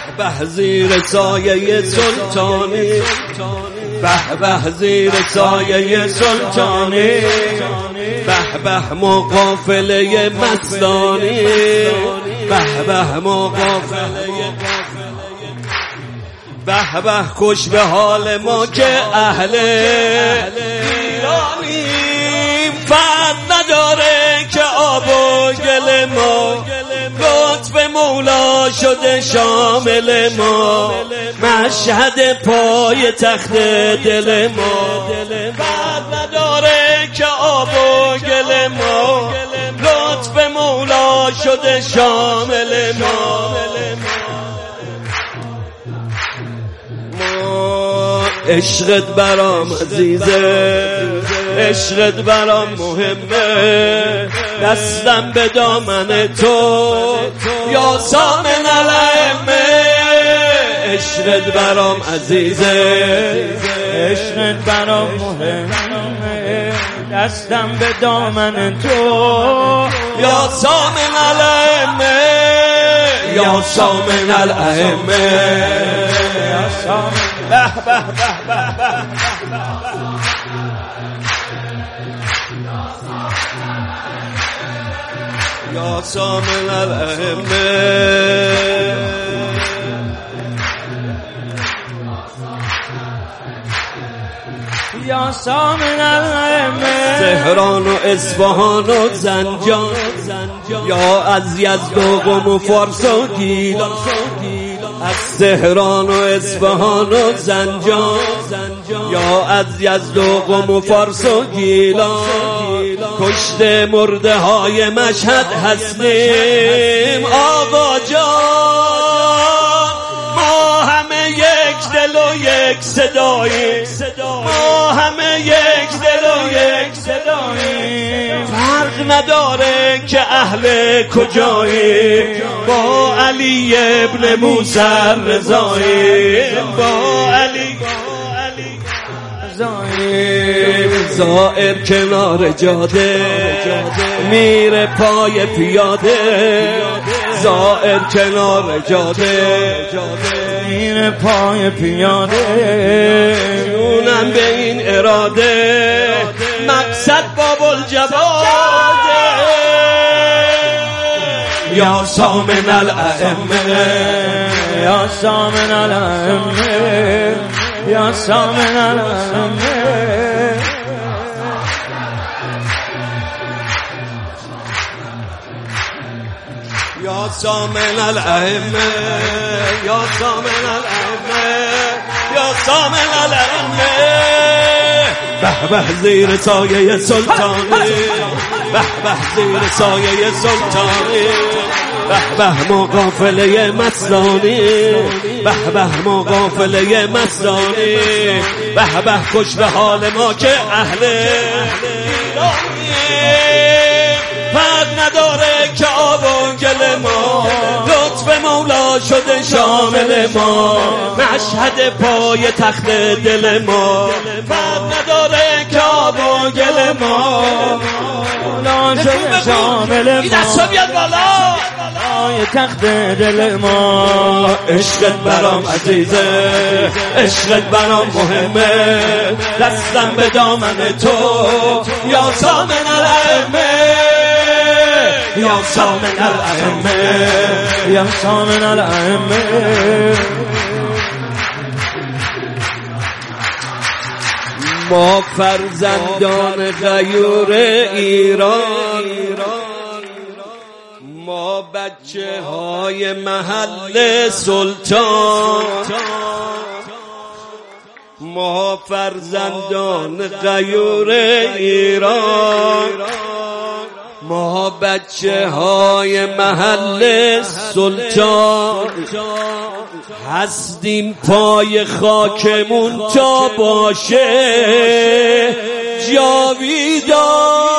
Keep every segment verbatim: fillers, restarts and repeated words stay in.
به زیر سایه سلطانی، به به زیر سایه سلطانی، به به مقافله مستانی، به به مقافله، به به خوش به حال ما که اهل ایرانی، فرق نداره که آب و گل ما، لطف مولا شده شامل ما، مشهد پای تخت دل ما، فرق نداره که آب و گل ما، لطف مولا شده شامل ما. عشقت برام عزیزه، عشقت برام مهمه، دستم به دامن تو یا سامن الائمه. عشقت برام عزیزه، عشقت برام مهمه، دستم به دامن تو یا سامن الائمه، یا سامن الائمه. به به به به به یا سامن الائمه. یا سامن الائمه. تهران و اصفهان و زنجان، یا از یزد و قم و فارس و گیلان، از تهران و اصفهان و زنجان، یا از یزد و قم و فارس و گیلان، کشته مرده های مشهد هستیم آقا جان. ما همه یک دل و یک صداییم، ما همه یک دل و یک صداییم، فرق نداره که اهل کجاییم، با علی ابن موسی رضاییم، با علی زائر کنار جاده میره پای پیاده، زائر کنار جاده میره پای پیاده، جونم به این اراده، مقصد باب الجواده. یا سامن الائمه، یا سامن الائمه، یا سامن الائمه. یا سامن الائمه، یا سامن الائمه، یا سامن الائمه. به به زیر سایه سلطانی، به به زیر سایه سلطانی، به به مقافله مستانی، به به مقافله مستانی، به به خوش به حال ما که اهل ایرانی، فرق نداره که آب و گل ما، لطف مولا شده شامل ما، مشهد پای تخت دل ما، فرق نداره که آب و گل ما، مولا شده شامل ما، این دستا بیاد بالا، پای تخت دل ما. عشقت برام عزیزه، عشقت برام مهمه، دستم به دامن تو یا سامن الائمه، یا سامن الائمه، یا سامن الائمه. ما فرزندان غیور ایران، ما بچه های محل سلطان، ما فرزندان غیور ایران، ما بچه های محل سلطان، هستیم پای خاکمون تا باشه جاویدان.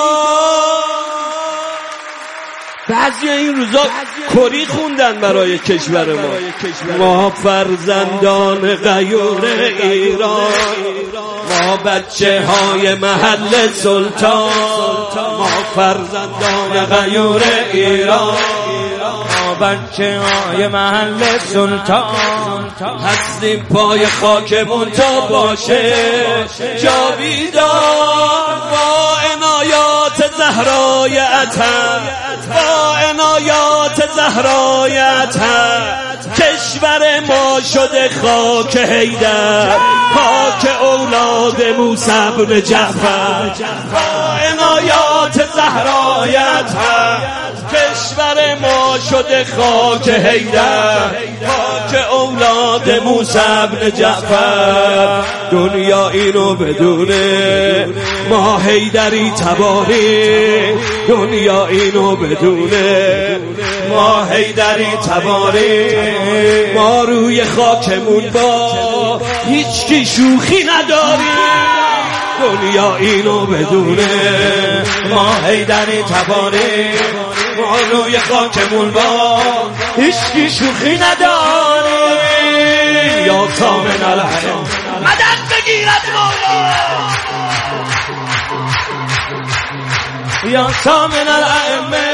بعضی این روزا کری خوندن برای کشور ما. ما فرزندان غیور ایران، ما بچه های محل سلطان، ما فرزندان غیور ایران، ما بچه های محل سلطان هستیم پای خاکمون تا باشه جاویدان. با عنایات زهرای عطر، با عنایات زهرای عطر، کشور ما شده خاک حیدر، خاک اولاد موسی بن جعفر. با عنایات زهرای عطر، کشور ما شده خاک حیدر، خاک اولاد موسی بن جعفر. دنیا اینو بدونه ما حیدری تباری، دنیا اینو بدونه ما حیدری تباری. ما روی خاکمون با هیچکی شوخی نداریم، دنیا اینو بدونه ما حیدری تباری. ما روی خاکمون با هیچکی شوخی نداریم. یا سامن الحرم مدد بگیرد مولا، یا سامن الائمه